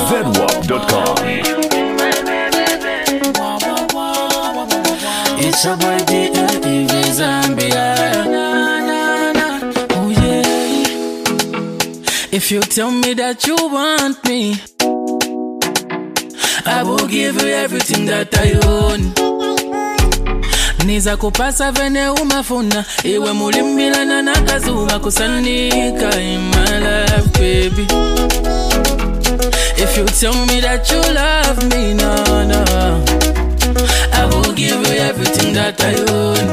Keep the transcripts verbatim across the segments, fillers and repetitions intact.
zedwap dot com. It's a boy D L E V Zambia. Oh yeah. If you tell me that you want me, I will give you everything that I own. Niza kupasa vene umafuna, iwe mulimilana na kazuwa kusanika in my life, baby. If you tell me that you love me, no, no, I will give you everything that I own.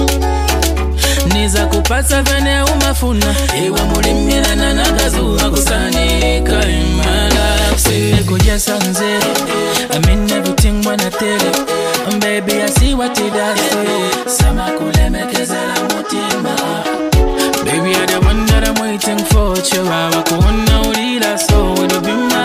Niza kupasa vene umafuna, iwe mulimilana na kazuwa kusanika in my life. Say go yes and zero, I mean everything when I tell it. And baby, I see what it does for you. Sama kule mekezela mutima. Baby, you're the one that I'm waiting for. Chewa wakuona ulila, so it'll be mine.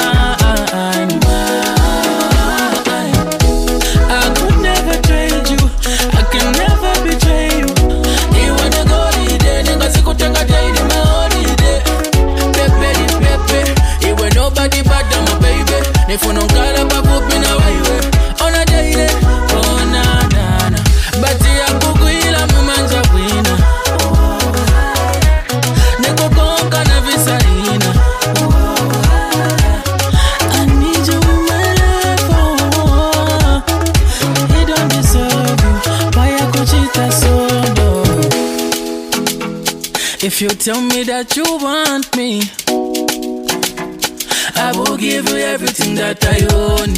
I could never trade you, I can never betray you. You wanna go holiday, nigga sikutenga daily my holiday. Pepe di pepe, you were nobody but my baby. If you don't call up, I put me now highway on a daily. Oh na na na, but ya kukuila mumanja wina. Neko konka na visarina. I need you in my life, oh. He don't deserve you, why I could cheat us so low? If you tell me that you want me, I will give you everything that I own.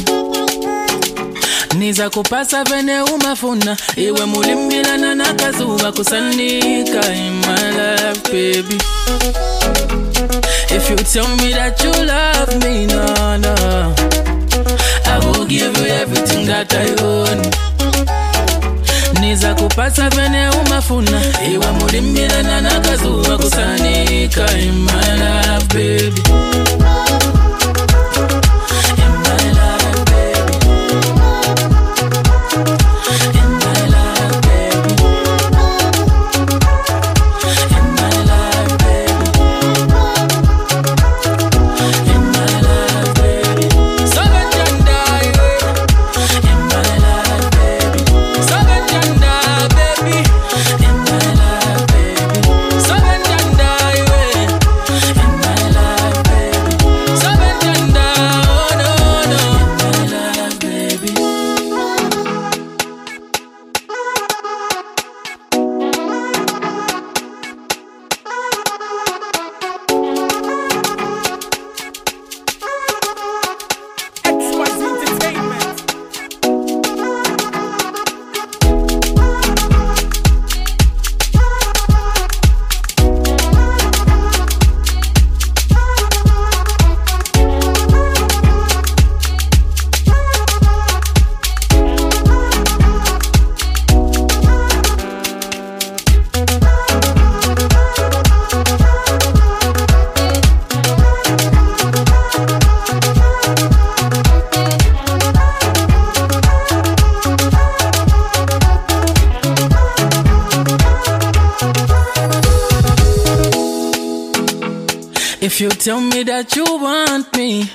Niza kupasa vene umafuna, iwe mulimilana na kazuwa kusanika in my life, baby. If you tell me that you love me, no, no, I will give you everything that I own. Niza kupasa vene umafuna, iwe mulimilana na kazuwa kusanika in my life, baby. If you tell me that you want me,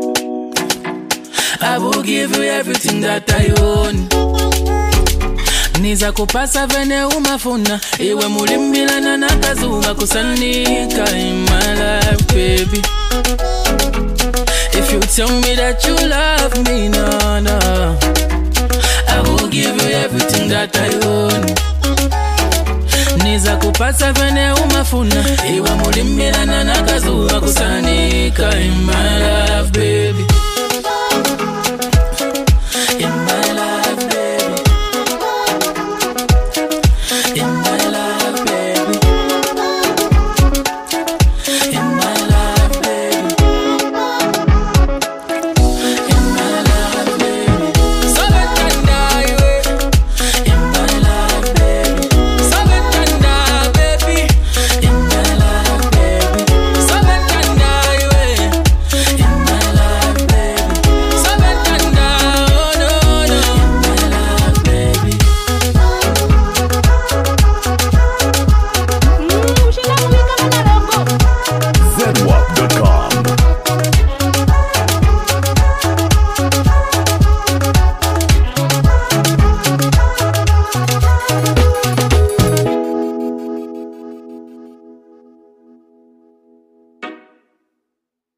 I will give you everything that I own. Niza kupasa vene umafuna, iwe mulimilana na kazuwa kusanika in my life, baby. If you tell me that you love me, no, no, I will give you everything that I own. Niza kupasa vene umafuna, iwe mulimilana na kazuwa kusanika in my life, baby.